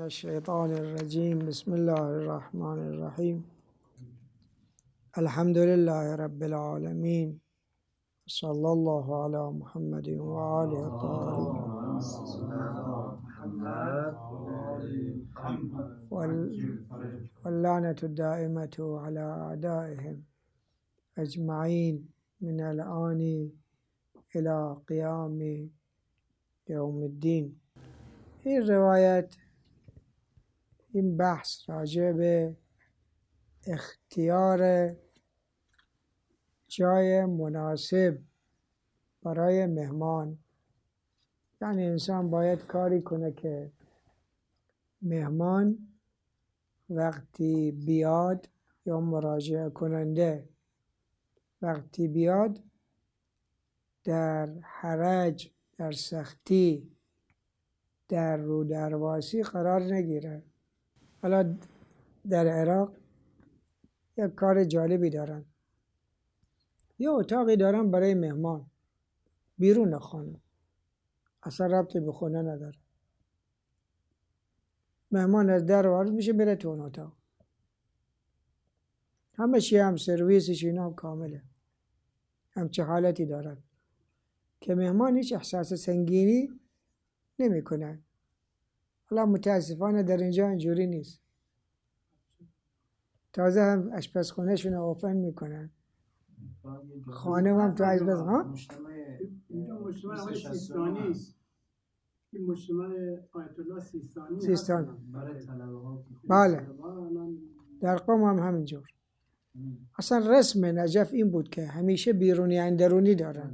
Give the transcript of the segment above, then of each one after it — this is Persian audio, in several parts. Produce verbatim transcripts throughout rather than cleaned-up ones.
الشيطان الرجيم. بسم الله الرحمن الرحيم. الحمد لله رب العالمين، صلى الله على محمد وآله الطاهرين واللعنة الدائمة على أعدائهم أجمعين من الآن إلى قيام يوم الدين. این روایت، این بحث راجع به اختیار جای مناسب برای مهمان، یعنی انسان باید کاری کنه که مهمان وقتی بیاد یا مراجعه کننده وقتی بیاد در حرج، در سختی، در رو درواسی قرار نگیره. حالا در عراق یک کار جالبی دارن، یه اتاقی دارن برای مهمان بیرون خانه، اصلا ربطی به خونه نداره. مهمان از در وارد میشه میره تو اون اتاق، همه چی هم سرویسش اینا هم کامله. همچه حالتی دارن که مهمان هیچ احساس سنگینی نمی کنه. حالا متاسفانه در اینجا اینجوری نیست. تازه هم آشپزخونه شون اوپن میکنن، خانه هم تو آشپز ها. اینجا مجتمع آقای سیستانی است. این مجتمع آیت الله سیستانی سیستان برای طلبه ها. بله، در قم هم همینجور. اصلا رسم نجف این بود که همیشه بیرونی اندرونی دارن.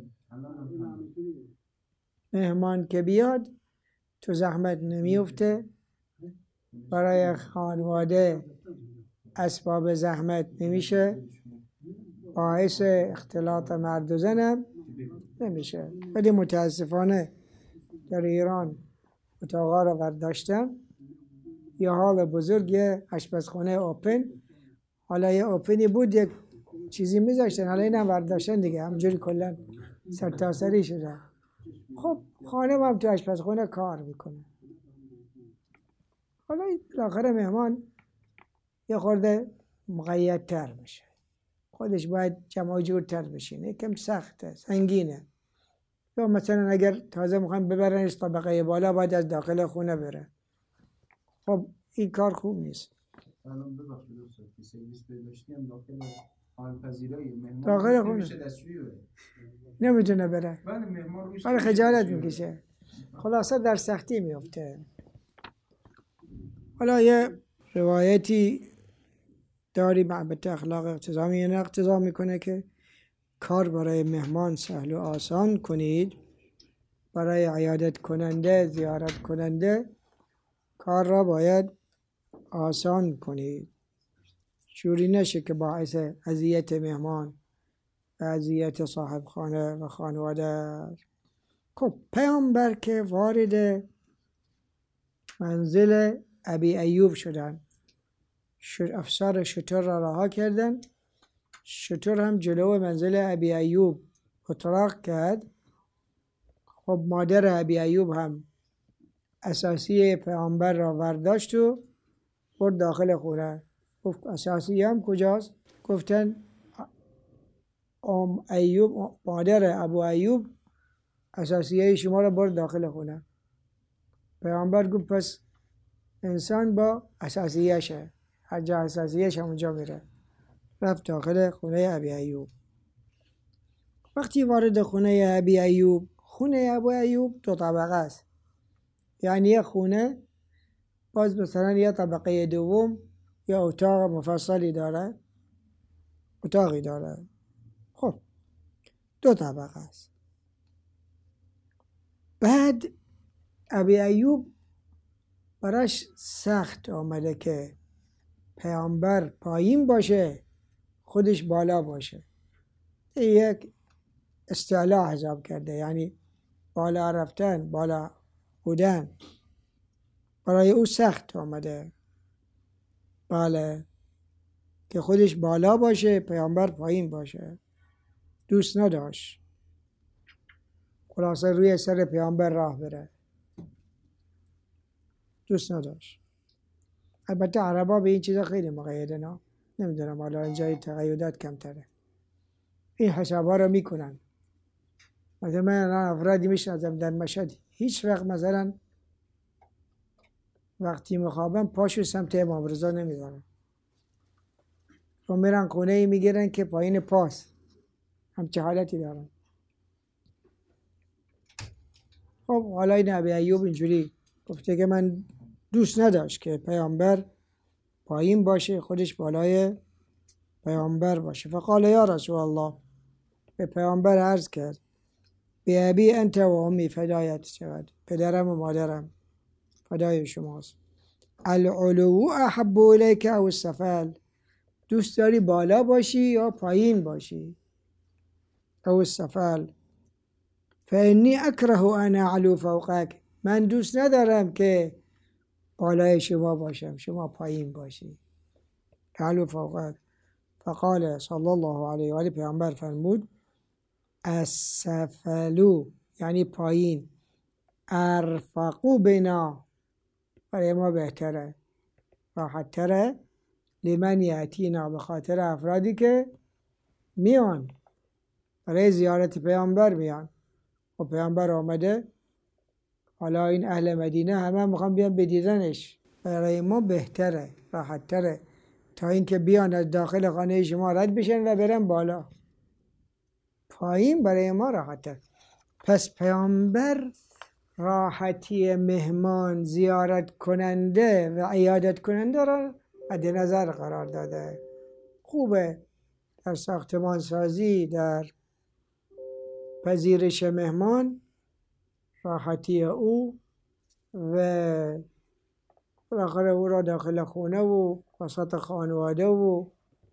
مهمان که بیاد تو زحمت نمیفته، برای خانواده اسباب زحمت نمیشه، باعث اختلاط مرد و زنم نمیشه. ولی متاسفانه در ایران اتاقا رو برداشتن، یه حال بزرگ یه آشپزخونه اوپن، حالا یه اوپنی بود یک چیزی میذاشتن، حالا اینم برداشتن دیگه، همجوری کلا سرتاسری شده. خب خانه هم تو آشپزخونه کار میکنه. حالا بالاخره مهمان یه خورده مقیدتر میشه، خودش باید جمع جورتر بشینه، کم سخته، سنگینه. یا مثلا اگر تازه میخوام ببرنش طبقه بالا باید از داخل خونه بره. خب این کار خوب نیست. الان ببخشید دوستان که سرویس داشتیم داخل آن پذیرای مهمان داخل خونه نمیتونه بره، بله مهمان روش برای خجالت میکشه، خلاصه در سختی میفته. حالا یه روایتی داری محبت اخلاق اقتضامی، یعنی اقتضا میکنه که کار برای مهمان سهل و آسان کنید. برای عیادت کننده، زیارت کننده کار را باید آسان کنید، جوری نشه که باعث اذیت مهمان و اذیت صاحب خانه و خانواده است. خب پیامبر که وارد منزل ابی ایوب شدن، افسر شتر را رها کردن، شتر هم جلو منزل ابی ایوب اتراق کرد. خب مادر ابی ایوب هم اساسی پیامبر را برداشت و برد داخل خونه. گفت اساسی هم کجاست؟ گفتن ام ایوب، مادر ابو ایوب اساسیه شما را برد داخل خونه. پیامبر گفت پس انسان با اساسیه شه، هر جا اساسیه شه اونجا میره. رفت داخل خونه ابی ایوب. وقتی وارد خونه ابی ایوب، خونه ابو ایوب دو طبقه است، یعنی یه خونه باز مثلا یه طبقه دوم یا اتاق مفصلی داره، اتاقی داره. خب دو طبقه است. بعد ابی ایوب براش سخت آمده که پیامبر پایین باشه خودش بالا باشه. یک استعلا حساب کرده، یعنی بالا رفتن، بالا بودن برای او سخت آمده. بله، که خودش بالا باشه پیامبر پایین باشه دوست نداشت. خلاصه روی سر پیامبر راه بره دوست نداشت. البته عربا به این چیزا خیلی مقیده نه، نمیدونم حالا اینجای تقیدات کمتره، این حسابا رو میکنن. مثلا من افرادی میشناسم در مشهد هیچ وقت مثلا وقتی مخابن پاشو سمت امام رضا نمیذارن و میرن خونه ای میگیرن که پایین پاس همچه حالتی دارن. خب حالا این ابی ایوب اینجوری گفته که من دوست نداشت که پیامبر پایین باشه خودش بالای پیامبر باشه. فقال یا رسول الله، به پیامبر عرض کرد بی ابی انت و امی فدایت شود، پدرم و مادرم فدای شماست. العلو احب الیک او السفل، دوست داری بالا باشی یا پایین باشی؟ او السفل فانی اکره ان اعلو فوقک، من دوست ندارم که بالای شما باشم شما پایین باشی. اعلو فوقک. فقال صلی الله علیه و آله، پیامبر فرمود السفلو یعنی پایین، ارفقو بنا، برای ما بهتره، راحت تره، لمن یأتینا، به خاطر افرادی که میان برای زیارت پیامبر میان و پیامبر آمده، حالا این اهل مدینه همه میخوان بیان بدیدنش، برای ما بهتره، راحت تره تا اینکه بیان از داخل خانه شما رد بشن و برن بالا. پایین برای ما راحت تر. پس پیامبر راحتی مهمان، زیارت کننده و عیادت کننده را مد نظر قرار داده. خوبه در ساختمان سازی، در پذیرش مهمان، راحتی او و بالاخره او را داخل خونه و وسط خانواده و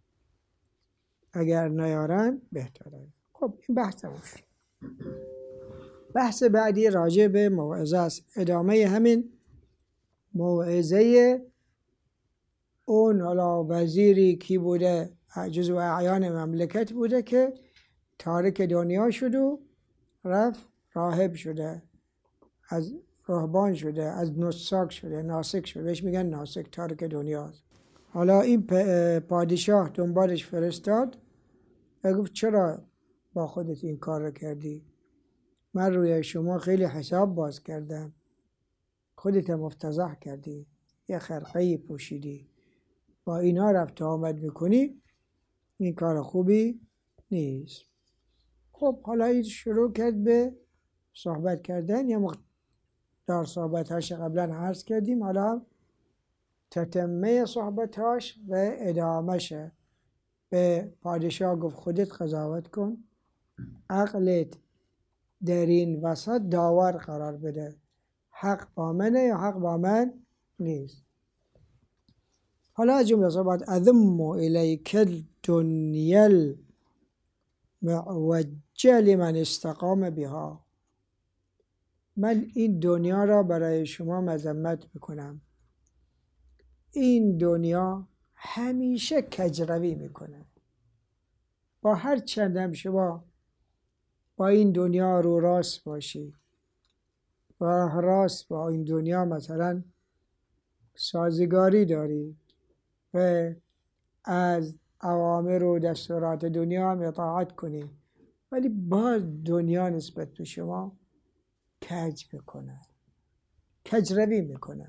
اگر نیارن بهتره. خب این بحث تموم شد. بحث بعدی راجع به موعظه است، ادامه همین موعظه اون حالا وزیری کی بوده، جزو اعیان مملکت بوده که تارک دنیا شد و رفت راهب شده، از راهبان شده، از نساک شده، ناسک شده، بهش میگن ناسک، تارک دنیا. حالا این پادشاه دنبالش فرستاد و گفت چرا با خودت این کار رو کردی؟ من روی شما خیلی حساب باز کردم، خودت مفتضح کردی، یه خرقه‌ای پوشیدی، با اینا رفت آمد میکنی، این کار خوبی نیست. خب حالا این شروع کرد به صحبت کردن، یه مقدار صحبتاش قبلا عرض کردیم، حالا تتمه صحبتاش و ادامهشه. به پادشاه گفت خودت قضاوت کن، عقلت در این وسط داور قرار بده، حق با منه یا حق با من نیست. حالا از جمله صحبت اذم الیک الدنیا المعوجه لمن استقام بها، من این دنیا را برای شما مذمت میکنم. این دنیا همیشه کجروی میکنه، با هر چندم شما با این دنیا رو راست باشی، راه راست با این دنیا مثلا سازگاری داری و از اوامر و دستورات دنیا هم اطاعت کنی، ولی باز دنیا نسبت به شما کج میکنه، کجروی میکنه.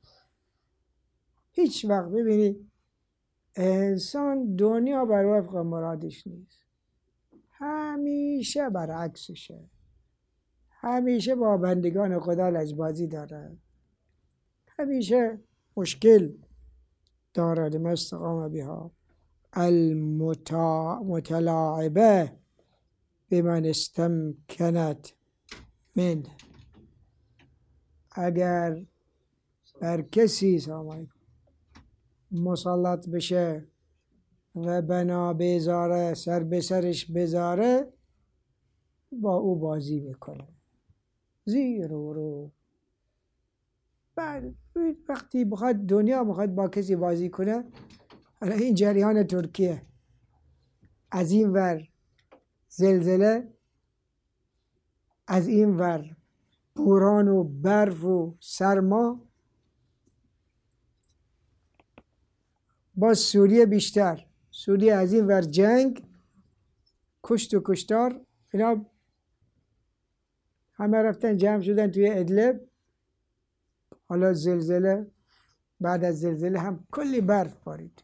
هیچ وقت ببینید انسان دنیا بر وفق مرادش نیست، همیشه برعکسشه، همیشه با بندگان خدا لجبازی داره، همیشه مشکل دارد. ما استقام بها المتلاعبه بمن استمکنت من، اگر بر کسی مسلط بشه و بنا بذاره، سر به سرش بذاره، با او بازی میکنه، زیر و رو. بعد وقتی بخواد دنیا بخواد با کسی بازی کنه، حالا این جریان ترکیه، از این ور زلزله، از این ور بوران و برف و سرما، باز سوریه بیشتر، سوریه از این ور جنگ، کشت و کشتار، اینا همه رفتن جمع شدن توی ادلب. حالا زلزله، بعد از زلزله هم کلی برف بارید،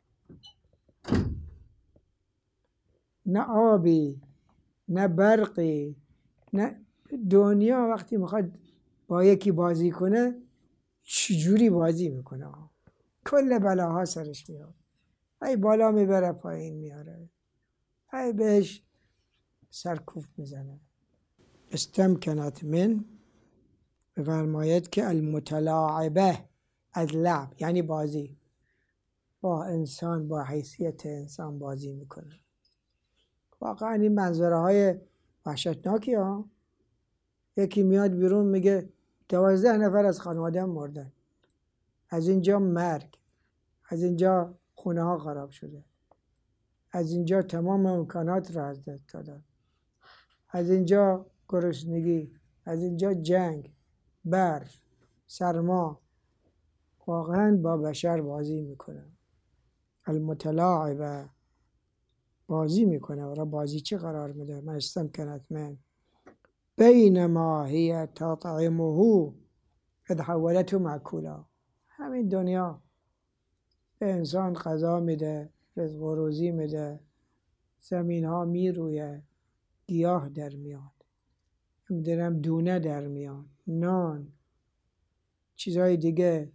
نه آبی نه برقی، نه دنیا وقتی میخواد با یکی بازی کنه چجوری بازی میکنه، کل بلاها سرش میاد، ای بالا میبره پایین میاره، ای بهش سرکوف میزنه. استمکنت من بفرماید که المتلاعبه، از لعب یعنی بازی، با انسان با حیثیت انسان بازی میکنه. واقعا این منظره های وحشتناکی ها. یکی میاد بیرون میگه دوازده نفر از خانواده هم مردن، از اینجا مرگ، از اینجا خونه ها خراب شده، از اینجا تمام امکانات را از دست دادن، از اینجا گرسنگی، از اینجا جنگ، برف، سرما. واقعا با بشر بازی میکنه. المتلاعبه، بازی میکنه. و را بازی چه قرار میده؟ من استمکنت من بینما هی تطعمه اذ حولته مأکولا. همین دنیا به انسان غذا میده، رزق و روزی میده، زمین ها میرویه، گیاه در میاد، میدونم دونه در میاد، نان، چیزهای دیگه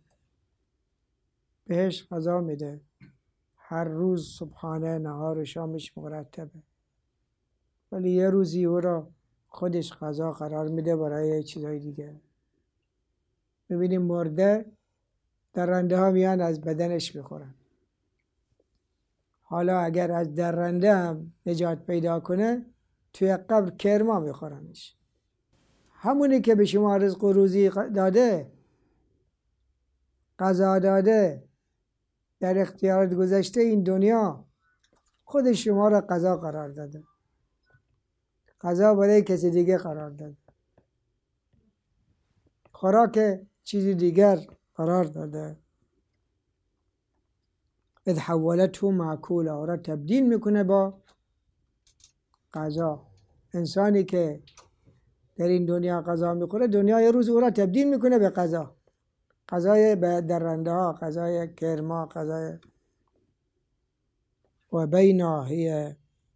بهش غذا میده. هر روز صبحانه نهار و شامش مرتبه، ولی یه روزی او را خودش غذا قرار میده برای چیزهای دیگه. ببینیم مرده درنده ها میان از بدنش میخورن. حالا اگر از درنده هم نجات پیدا کنه توی قبر کرما میخورنش. همونی که به شما رزق و روزی داده، غذا داده، در اختیارات گذاشته این دنیا، خود شما را غذا قرار داده، غذا برای کسی دیگه قرار داده، خوراک چیزی دیگر قرار داده. اذ حولته مأکولا، او را تبدیل میکنه با غذا. انسانی که در این دنیا غذا میخوره، دنیا یه روز او را تبدیل میکنه به غذا، غذای درنده ها، غذای کرما، غذای. و بینا هی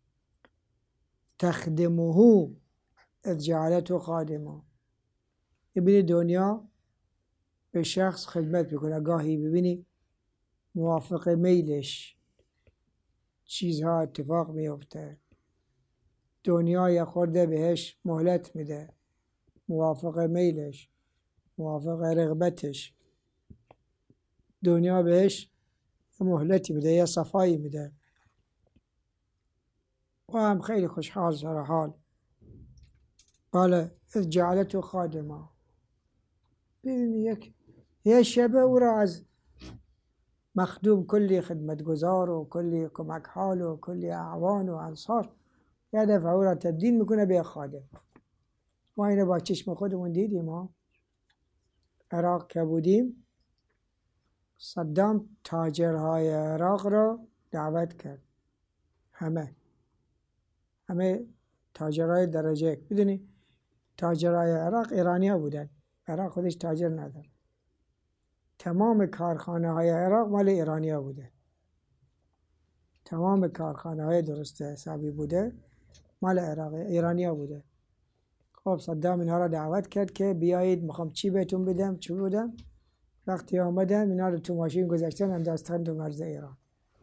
تخدمه اذ جعلته خادما. ببینی دنیا به شخص خدمت میکنه. گاهی ببینی موافق میلش چیزها اتفاق میفته، دنیا یه خورده بهش مهلت میده، موافق میلش، موافق رغبتش، دنیا بهش مهلتی میده، یه صفایی میده و هم خیلی خوشحال سر حال. بله از جعلته خادما. ببینی یک یه شبه او را از مخدوم کلی خدمتگزار و کلی کمک حال و کلی اعوان و انصار، یه دفعه او را تبدیل میکنه به خادم. ما اینو با چشم خودمون دیدیم. ما عراق که بودیم، صدام تاجرهای عراق را دعوت کرد، همه همه تاجرهای درجه یک. بدونی تاجرهای عراق ایرانی ها بودن، عراق خودش تاجر نداره. تمام کارخانه های عراق مال ایرانی ها بوده، تمام کارخانه های درست حسابی بوده مال عراق ایرانی ها بوده. خب صدام اینها را دعوت کرد که بیایید میخوام چی بهتون بدم، چی بدم. وقتی آمدن اینا رو تو ماشین گذاشتن انداختن تو مرز ایران.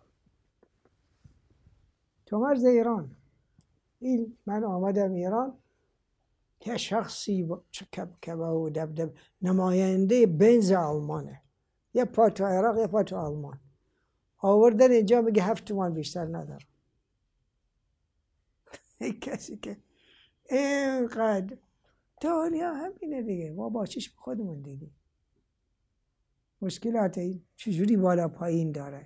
تو مرز ایران. این من آمدم ایران، یه شخصی با کبکبه و دبدب، نماینده بنز آلمانه، یه پا تو عراق یه پا تو آلمان، آوردن اینجا میگه هفت تومان بیشتر ندارم. کسی که اینقدر دنیا همینه دیگه. ما با چشم خودمون دیدیم مشکلات این چجوری بالا پایین داره.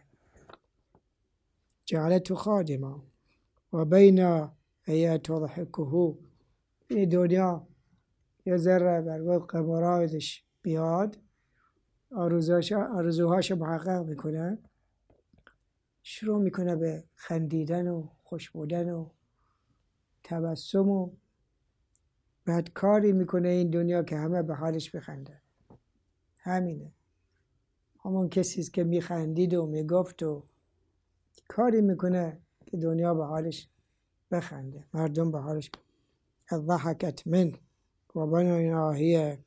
جعلته خادما و بین هی تضحکه. این دنیا یه ذره بر وفق مرادش بیاد، آرزوهاش آرزوهاش محقق میکنه، شروع میکنه به خندیدن و خوش بودن و تبسم و بعد کاری میکنه این دنیا که همه به حالش بخنده. همینه، همون کسیست که میخندید و میگفت و کاری میکنه که دنیا به حالش بخنده، مردم به حالش. ضحکت من و بناهی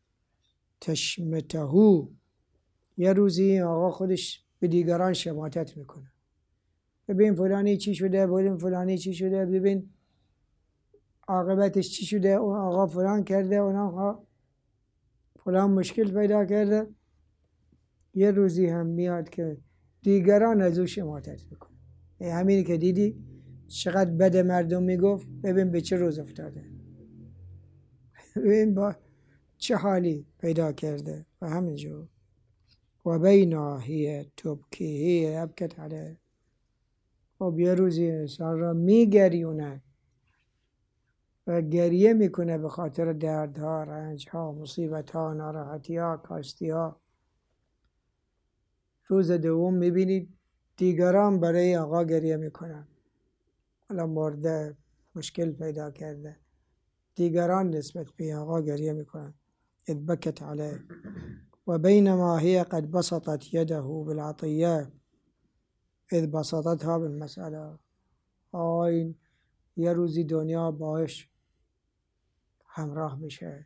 تشمته. یه روزی این آقا خودش به دیگران شماتت میکنه. ببین فلانی چی شده، ببین فلانی چی شده، ببین عاقبتش چی شده، اون آقا فلان کرده، اون آقا فلان مشکل پیدا کرده. یه روزی هم میاد که دیگران از او شماتت میکنه. همینی که دیدی چقدر بد مردم میگفت، ببین به چه روز افتاده، ببین با چه حالی پیدا کرده. و همینجور و بینا هی تبکی ابکت علیه. خب یه روزی انسان را میگریونه و گریه میکنه به خاطر دردها، رنجها، مصیبتها، ناراحتیها، کاستیها. روز دوم میبینید دیگران برای آقا گریه میکنن، حالا مرده، مشکل پیدا کرده، دیگران نسبت به آقا گریه میکنن. اذ بکت علیه و بینما هی قد بسطت یده بالعطیه اذ بسطتها بالمسئله. آین یه روزی دنیا باش همراه میشه،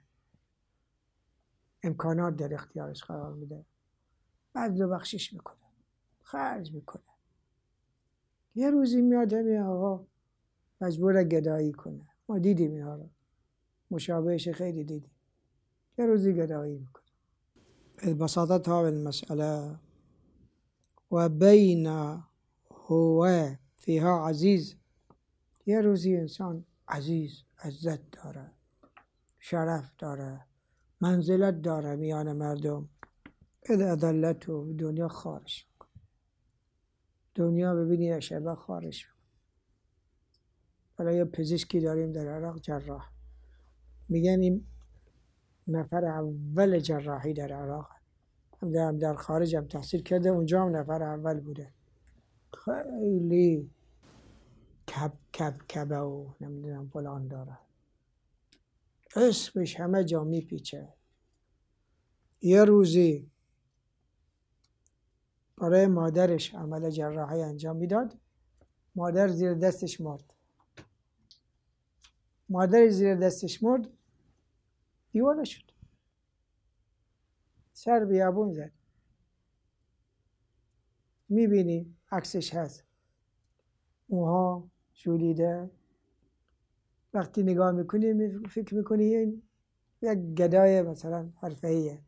امکانات در اختیارش قرار میده، بعد رو بخشش میکنه، خرج میکنه. یه روزی میاد همین آقا مجبور گدایی کنه. ما دیدیم اینا رو، مشابهش خیلی دیدیم. یه روزی گدایی میکنه. اذ بسطتها بالمسئله و بین هو فیها عزیز. یه روزی انسان عزیز، عزت داره، شرف داره، منزلت داره میان مردم. اذ اذلته، دنیا خارش میکنه. دنیا ببینی شبه خارش میکنه. حالا یه پزشکی داریم در عراق، جراح، میگن این نفر اول جراحی در عراق، هم در خارج هم تحصیل کرده، اونجا هم نفر اول بوده. خیلی کب کب کبه و نمیدونم فلان داره، اسمش همه جا میپیچه. یه روزی برای مادرش عمل جراحی انجام میداد، مادر زیر دستش مرد. مادر زیر دستش مرد، دیوانه شد، سر بیابون زد. میبینی عکسش هست، موها شولیده. وقتی نگاه میکنی فکر میکنی این یک گدای مثلا حرفه‌ایه،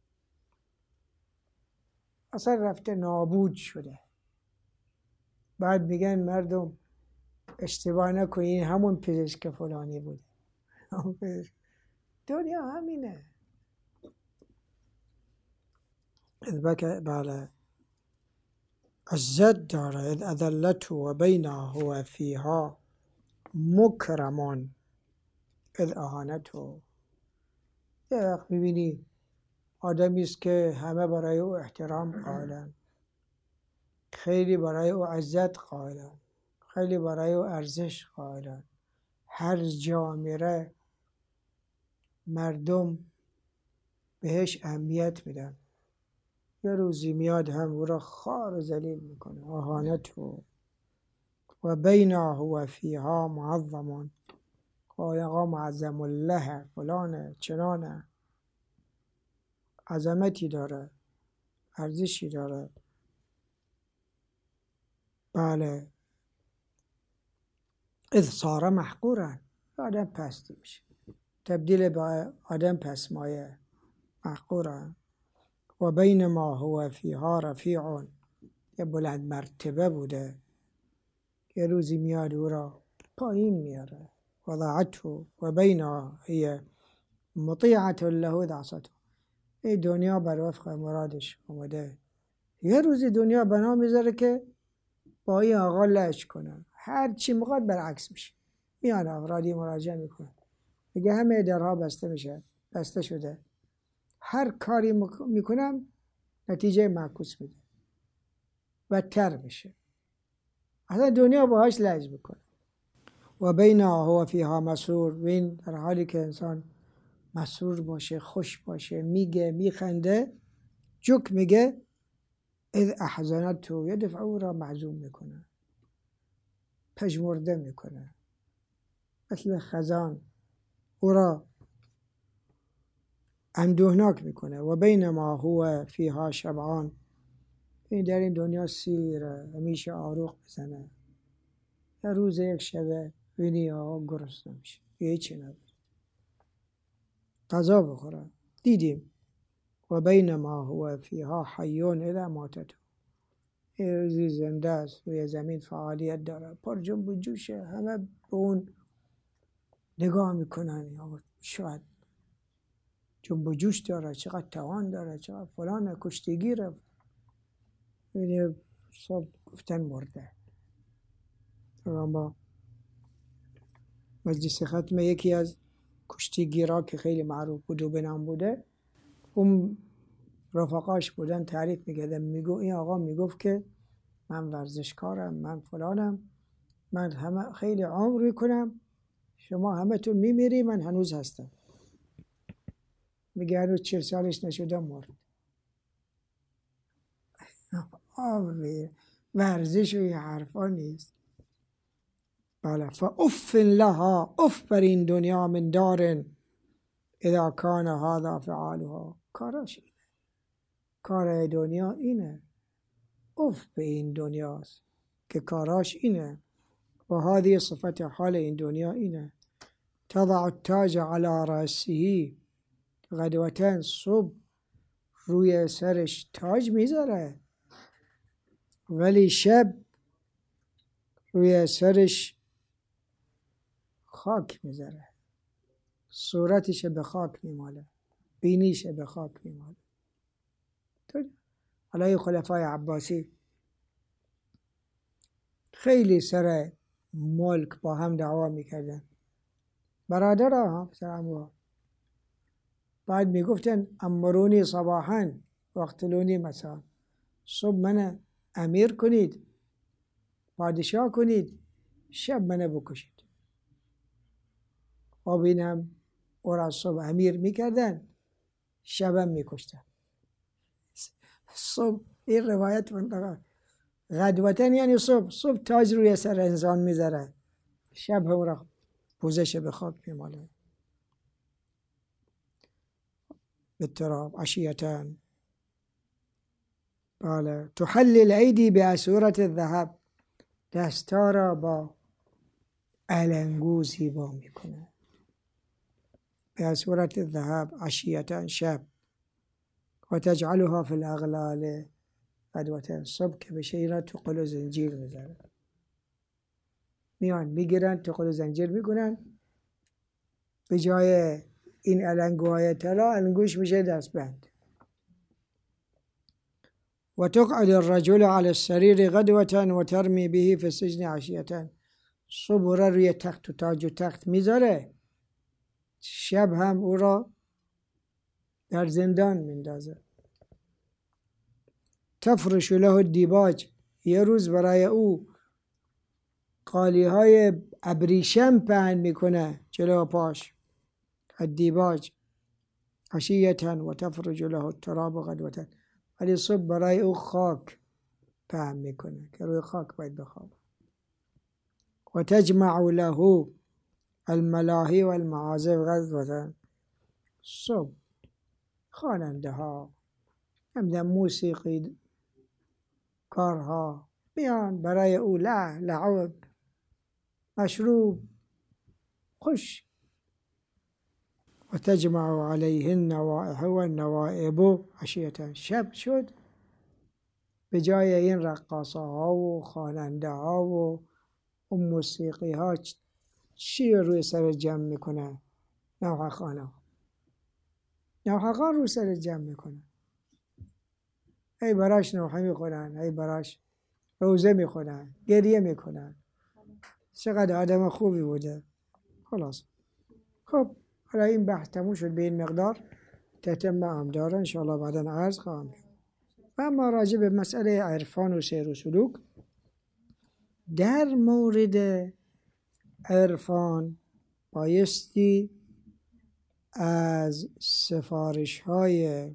اصلا رفته نابود شده. بعد میگن مردم اشتباه نکنین، همون پزشک فلانی بوده. دنیا همینه. بله، عزت داره. اذ اذلته و بینا هو فیها مکرمان اذ اهانته. یه وقت میبینی آدمی است که همه برای او احترام قائلن، خیلی برای او عزت قائلن، خیلی برای او ارزش قائلن، هر جا میره مردم بهش اهمیت میدن. یه روزی میاد هم او را خوار و ذلیل میکنه، اهانته. و بینا هو فیها معظمان. و آقا معظم الله فلانه چنانه، عظمتی داره، ارزشی داره. بله. اذ صار محقورا، آدم پستی میشه، تبدیل به آدم پسمایه، محقورا. و بین ما هو فیها رفیع، یه بلند مرتبه بوده، یه روزی میاد او را پایین میاره. وضعته و بینا هی مطیعت له دعسته. این دنیا بر وفق مرادش اومده، یه روزی دنیا بنا میذاره که با این آقا لج کنن، هر چی میخواد برعکس میشه. میان افرادی مراجعه میکنن، میگه همه درها بسته میشه، بسته شده، هر کاری میکنم نتیجه معکوس میده، بدتر میشه. اصلا دنیا باهاش لج میکنه. و بینها هو فیها مسرور، و این در حالی که انسان مسرور باشه، خوش باشه، میگه، میخنده، جوک میگه، اذ احزنته، یه دفعه او را معزوم میکنه، پژمرده میکنه، مثل خزان او را اندوهناک میکنه. و بینما هو فیها شبعان، این در این دنیا سیره، همیشه آروغ بزنه، یه روز یک شبه بینی آقا گرسنه میشه، یه چی نداره، غذا بخوره. دیدیم و بینما هو فیها حیون اذا ماتته، یه روزی زنده است، روی زمین فعالیت داره، پر جنب و جوشه، همه به اون نگاه میکنن، یا چقدر جنب و جوش داره، چقدر توان داره، چقدر فلان کشتیگیره. یعنی صبح گفتن مرده. اما مجلس ختم یکی از کشتیگیرا که خیلی معروف بود و به نام بوده، اون رفقاش بودن تعریف میکردن، میگو این آقا میگفت که من ورزشکارم، من فلانم، من همه خیلی عمر میکنم، شما همه تون میمیری، من هنوز هستم. میگه هنوز چهل سالش نشده مرد. آوری ورزش و یه حرفا نیست. بله. فاف لها، اف بر این دنیا، من دار اذا کان هذا فعالها، کاراش اینه، کار دنیا اینه، اف به این دنیاست که کاراش اینه. و هذه صفت حال این دنیا اینه. تضع التاج على رأسه، غدوتن صبح روی سرش تاج میذاره، ولی شب روی سرش خاک میذاره، صورتش به خاک میماله، بینیش به خاک میماله. علی خلفای عباسی خیلی سر ملک با هم دعوا میکردن، برادر ها هم سر اموها، بعد میگفتن امرونی صباحا وقتلونی مساء، صبح من امیر کنید، پادشاه کنید، شب من بکشید. و بینم او را صبح امیر میکردن، شبم میکشتن. صبح این روایت منطقه غدوتن یعنی صبح، صبح تاج روی سر انسان میذاره، شب هم را پوزش به خاک میماله. بالتراب عشیتن. بله. تحلل ایدی به اسورت الذهب، دستا را با علنگو زیبا میکنه، به اسورت الذهب عشیتن شب. و تجعلها فی الاغلال غدوتن، صبح که بشه اینا تو قل و زنجیر میذاره، میان میگیرن تو قل و زنجیر میکنن، به جای این علنگوهای طلا علنگوش میشه دستبند. و تقعد الرجل على السریر غدوة و ترمی به فی السجن عشیة، صبح را روی تخت و تاج و تخت میذاره، شب هم او را در زندان میندازه. تفرش له الدیباج، یه روز برای او قالی های ابریشم پهن میکنه جلو پاش، الدیباج عشیة و تفرج له التراب غدوة، ولی صبح برای او خاک پهن میکنه که روی خاک باید بخوابه. و تجمع له الملاهی و المعازف غدوة، صبح خواننده ها، همدن موسیقی کارها بیان برای او لح لعب مشروب خوش. و تجمع علیه النوائح و النوائب عشیة، شب شد به جای این رقاصه ها و خواننده ها و اون موسیقی ها چی روی سر جمع میکنه؟ نوحخانه، نوحخان روی سر جمع میکنه، ای براش نوحه میخونن، ای براش روزه میخونن، گریه میکنن، چقدر آدم خوبی بوده. خلاص خب حالا این بحث تموم شد به این مقدار، تتمه هم داره انشاءالله بعدا عرض خواهم. و اما راجع به مسئله عرفان و سیر و سلوک در مورد عرفان بایستی از سفارش های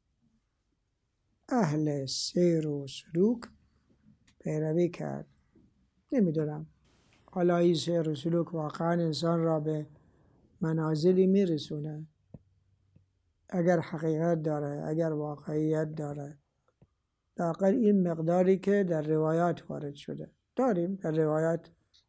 اهل سیر و سلوک پیروی کرد. نمیدونم حالا این سیر و سلوک واقعا انسان را به منازلی میرسونه، اگر حقیقت داره، اگر واقعیت داره، لااقل این مقداری که در روایات وارد شده داریم. در روایات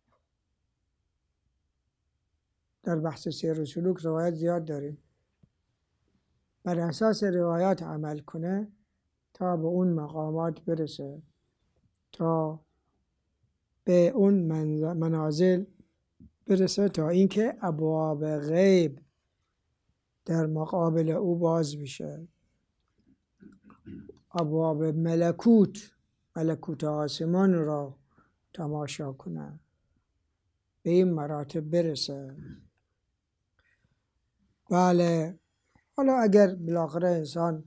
در بحث سیر و سلوک روایت زیاد داریم. بر اساس روایات عمل کنه تا به اون مقامات برسه، تا به اون منازل برسه، تا اینکه ابواب غیب در مقابل او باز میشه، ابواب ملکوت ملکوت آسمان را تماشا کنه، به این مراتب برسه. بله، حالا اگر بالاخره انسان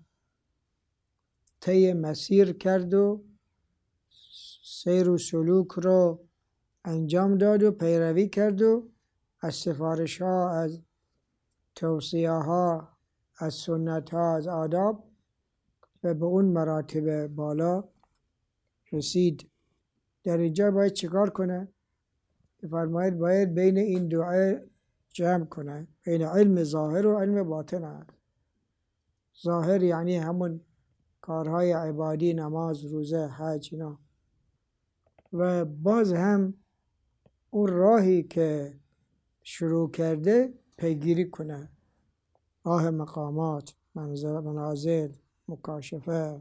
طی مسیر کرد و سیر و سلوک رو انجام داد و پیروی کرد و از سفارش ها، از توصیه ها، از سنت ها، از آداب و به اون مراتب بالا رسید، در اینجا باید چیکار کنه؟ فرماید باید بین این دعای جمع کنه، بین علم ظاهر و علم باطن هست. ظاهر یعنی همون کارهای عبادی، نماز، روزه، حج اینا، و باز هم اون راهی که شروع کرده پیگیری کنه، راه مقامات، منازل، مکاشفه.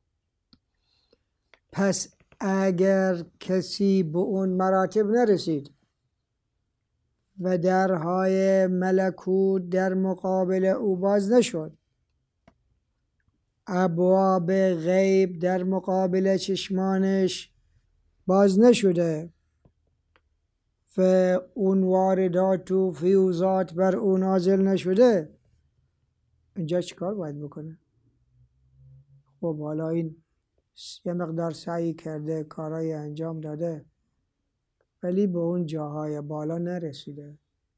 پس اگر کسی به اون مراتب نرسید و درهای ملکوت در مقابل او باز نشد، ابواب غیب در مقابل چشمانش باز نشده و اون واردات و فیوزات بر او نازل نشده، اینجا چیکار باید بکنه؟ خب حالا این یه مقدار سعی کرده، کارهای انجام داده، ولی به اون جاهای بالا نرسیده،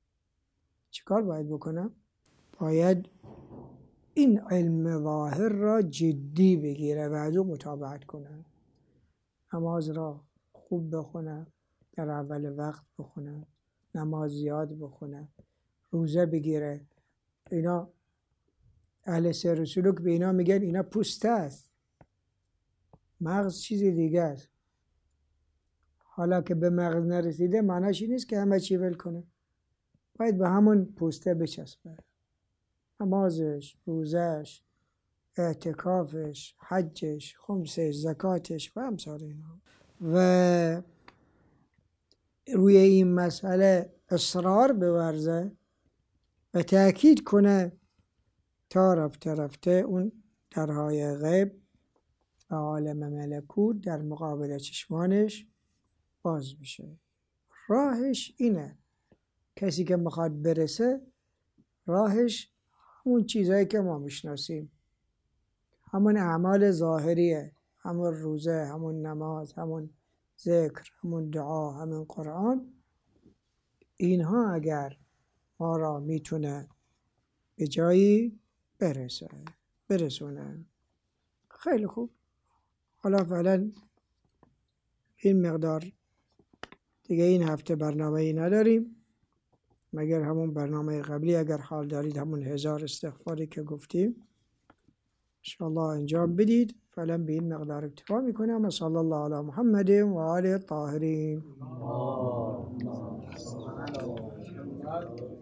چیکار باید بکنه؟ باید این علم ظاهر را جدی بگیره و از او مطابقت کنه. نماز را خوب بخونه، در اول وقت بخونه، نماز زیاد بخونه، روزه بگیره. اینا اهل سیر و سلوک به اینا میگن اینا پوسته است، مغز چیزی دیگه است. حالا که به مغز نرسیده معناش این نیست که همه چی ول کنه، باید به همون پوسته بچسبه. نمازش، روزش، اعتکافش، حجش، خمسش، زکاتش و امثال اینا، و روی این مسئله اصرار بورزه و تأکید کنه تا رفته رفته اون درهای غیب و عالم ملکوت در مقابل چشمانش باز بشه. راهش اینه، کسی که میخواد برسه راهش همون چیزایی که ما میشناسیم، همون اعمال ظاهریه، همون روزه، همون نماز، همون ذکر، همون دعا، همون قرآن. اینها اگر ما را میتونه به جایی برسه برسونه، خیلی خوب. حالا فعلا این مقدار دیگه، این هفته برنامه ای نداریم مگر همون برنامه قبلی. اگر حال دارید همون هزار استغفاری که گفتیم انشاءالله انجام بدید. فعلا به این مقدار اکتفا میکنم. صلی الله علی محمد و آله الطاهرین.